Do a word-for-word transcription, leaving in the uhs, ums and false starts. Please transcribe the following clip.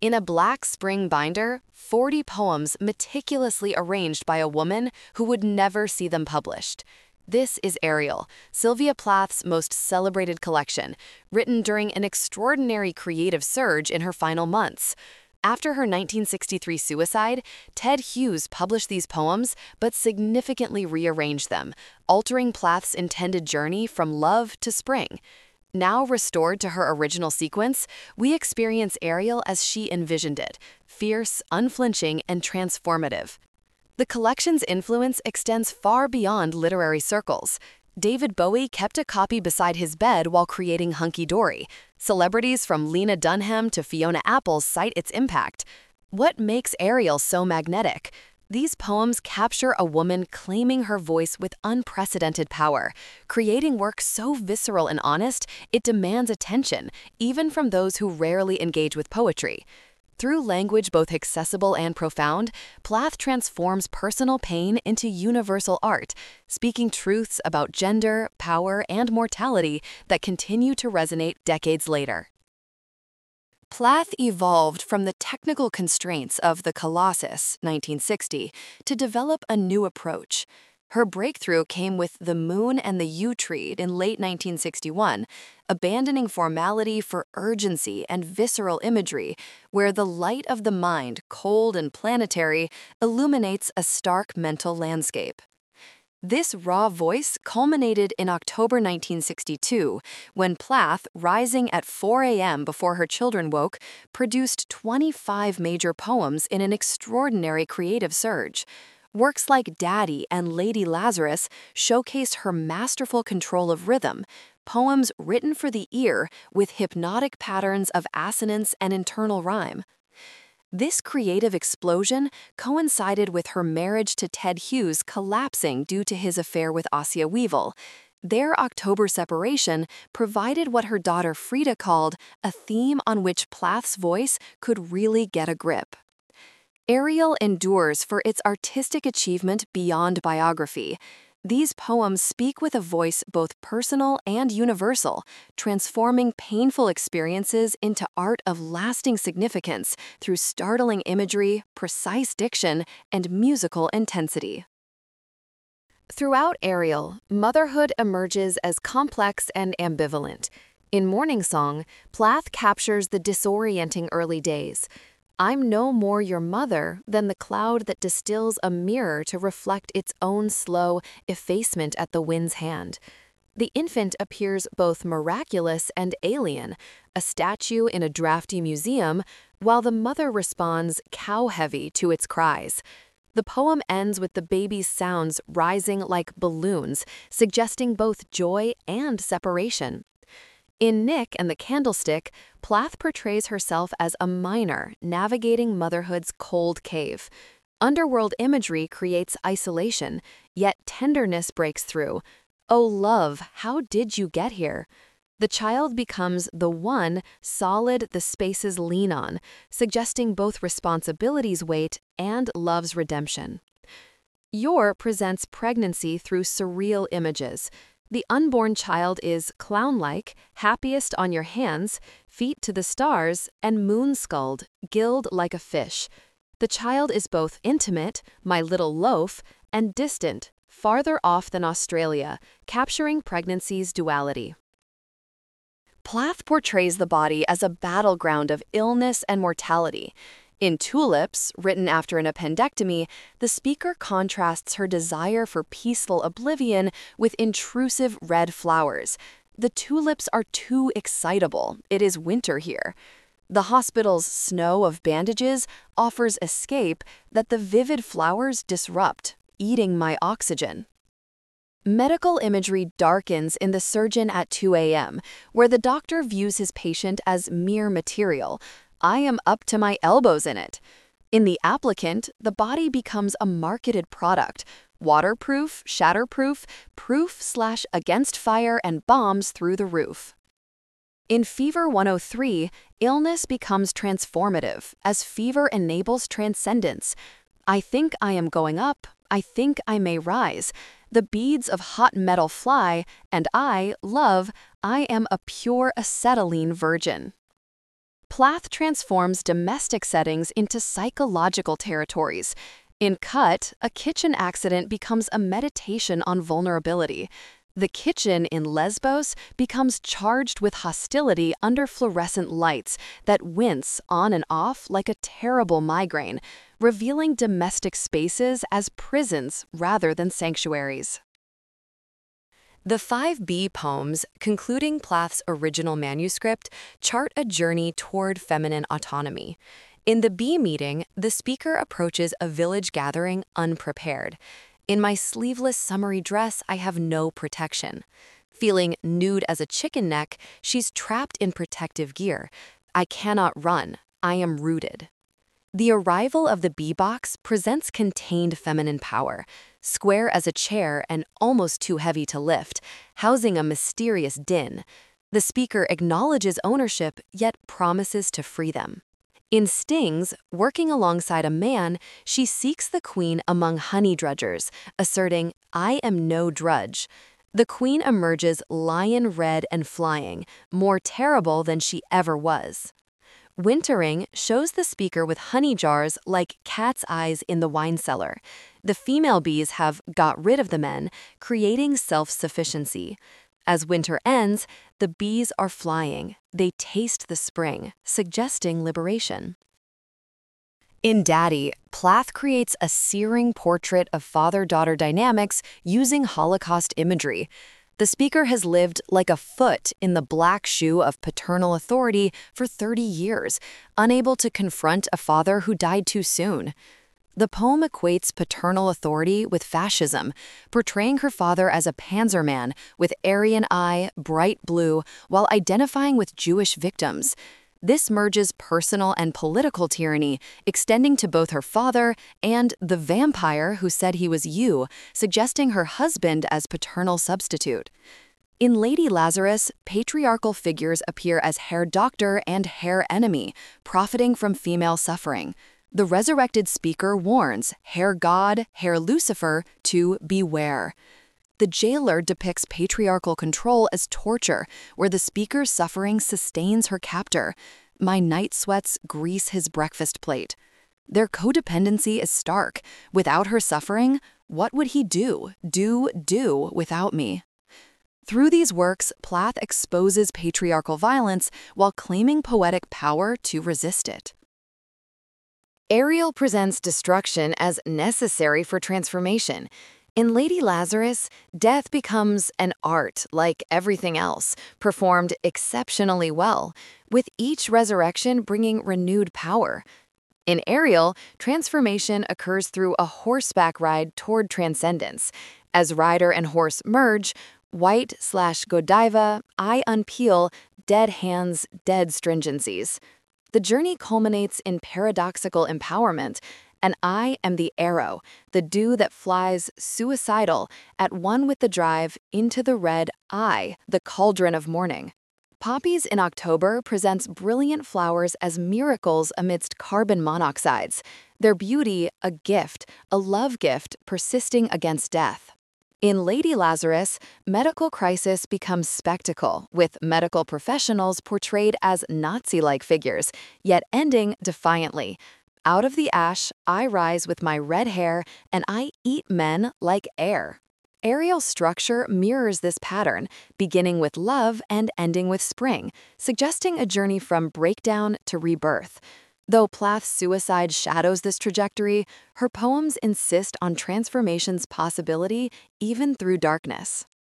In a black spring binder, forty poems meticulously arranged by a woman who would never see them published. This is Ariel, Sylvia Plath's most celebrated collection, written during an extraordinary creative surge in her final months. After her nineteen sixty-three suicide, Ted Hughes published these poems but significantly rearranged them, altering Plath's intended journey from love to spring. Now restored to her original sequence, we experience Ariel as she envisioned it, fierce, unflinching, and transformative. The collection's influence extends far beyond literary circles. David Bowie kept a copy beside his bed while creating Hunky Dory. Celebrities from Lena Dunham to Fiona Apple cite its impact. What makes Ariel so magnetic? These poems capture a woman claiming her voice with unprecedented power, creating work so visceral and honest it demands attention, even from those who rarely engage with poetry. Through language both accessible and profound, Plath transforms personal pain into universal art, speaking truths about gender, power, and mortality that continue to resonate decades later. Plath evolved from the technical constraints of The Colossus, nineteen sixty, to develop a new approach. Her breakthrough came with The Moon and the Yew Tree in late nineteen sixty-one, abandoning formality for urgency and visceral imagery, where the light of the mind, cold and planetary, illuminates a stark mental landscape. This raw voice culminated in October nineteen sixty-two, when Plath, rising at four a m before her children woke, produced twenty-five major poems in an extraordinary creative surge. Works like Daddy and Lady Lazarus showcase her masterful control of rhythm, poems written for the ear with hypnotic patterns of assonance and internal rhyme. This creative explosion coincided with her marriage to Ted Hughes collapsing due to his affair with Assia Weevil. Their October separation provided what her daughter Frida called a theme on which Plath's voice could really get a grip. Ariel endures for its artistic achievement beyond biography. These poems speak with a voice both personal and universal, transforming painful experiences into art of lasting significance through startling imagery, precise diction, and musical intensity. Throughout Ariel, motherhood emerges as complex and ambivalent. In Morning Song, Plath captures the disorienting early days. I'm no more your mother than the cloud that distills a mirror to reflect its own slow effacement at the wind's hand. The infant appears both miraculous and alien, a statue in a drafty museum, while the mother responds cow-heavy to its cries. The poem ends with the baby's sounds rising like balloons, suggesting both joy and separation. In Nick and the Candlestick, Plath portrays herself as a miner navigating motherhood's cold cave. Underworld imagery creates isolation, yet tenderness breaks through. Oh love, how did you get here? The child becomes the one solid the spaces lean on, suggesting both responsibility's weight and love's redemption. Yor presents pregnancy through surreal images. The unborn child is clown-like, happiest on your hands, feet to the stars, and moon-skulled, gilled like a fish. The child is both intimate, my little loaf, and distant, farther off than Australia, capturing pregnancy's duality. Plath portrays the body as a battleground of illness and mortality. In Tulips, written after an appendectomy, the speaker contrasts her desire for peaceful oblivion with intrusive red flowers. The tulips are too excitable. It is winter here. The hospital's snow of bandages offers escape that the vivid flowers disrupt, eating my oxygen. Medical imagery darkens in The Surgeon at two a m, where the doctor views his patient as mere material. I am up to my elbows in it. In The Applicant, the body becomes a marketed product, waterproof, shatterproof, proof slash against fire and bombs through the roof. In Fever one oh three, illness becomes transformative, as fever enables transcendence. I think I am going up, I think I may rise. The beads of hot metal fly, and I, love, I am a pure acetylene virgin. Plath transforms domestic settings into psychological territories. In Cut, a kitchen accident becomes a meditation on vulnerability. The kitchen in Lesbos becomes charged with hostility under fluorescent lights that wince on and off like a terrible migraine, revealing domestic spaces as prisons rather than sanctuaries. The five B poems, concluding Plath's original manuscript, chart a journey toward feminine autonomy. In the B meeting, the speaker approaches a village gathering unprepared. In my sleeveless summery dress, I have no protection. Feeling nude as a chicken neck, she's trapped in protective gear. I cannot run. I am rooted. The arrival of the B-box presents contained feminine power, square as a chair and almost too heavy to lift, housing a mysterious din. The speaker acknowledges ownership, yet promises to free them. In Stings, working alongside a man, she seeks the queen among honey drudgers, asserting, "I am no drudge." The queen emerges lion-red and flying, more terrible than she ever was. Wintering shows the speaker with honey jars like cat's eyes in the wine cellar. The female bees have got rid of the men, creating self-sufficiency. As winter ends, the bees are flying. They taste the spring, suggesting liberation. In Daddy, Plath creates a searing portrait of father-daughter dynamics using Holocaust imagery. The speaker has lived like a foot in the black shoe of paternal authority for thirty years, unable to confront a father who died too soon. The poem equates paternal authority with fascism, portraying her father as a panzerman with Aryan eye, bright blue, while identifying with Jewish victims. This merges personal and political tyranny, extending to both her father and the vampire who said he was you, suggesting her husband as paternal substitute. In Lady Lazarus, patriarchal figures appear as Herr Doctor and Herr Enemy, profiting from female suffering. The resurrected speaker warns Herr God, Herr Lucifer to beware. The jailer depicts patriarchal control as torture, where the speaker's suffering sustains her captor. My night sweats grease his breakfast plate. Their codependency is stark. Without her suffering, what would he do, do, do without me? Through these works, Plath exposes patriarchal violence while claiming poetic power to resist it. Ariel presents destruction as necessary for transformation. In Lady Lazarus, death becomes an art like everything else, performed exceptionally well, with each resurrection bringing renewed power. In Ariel, transformation occurs through a horseback ride toward transcendence. As rider and horse merge, white slash Godiva, eye unpeel, dead hands, dead stringencies. The journey culminates in paradoxical empowerment, and I am the arrow, the dew that flies suicidal, at one with the drive into the red eye, the cauldron of morning. Poppies in October presents brilliant flowers as miracles amidst carbon monoxides, their beauty a gift, a love gift persisting against death. In Lady Lazarus, medical crisis becomes spectacle, with medical professionals portrayed as Nazi-like figures, yet ending defiantly. Out of the ash, I rise with my red hair, and I eat men like air. Ariel's structure mirrors this pattern, beginning with love and ending with spring, suggesting a journey from breakdown to rebirth. Though Plath's suicide shadows this trajectory, her poems insist on transformation's possibility even through darkness.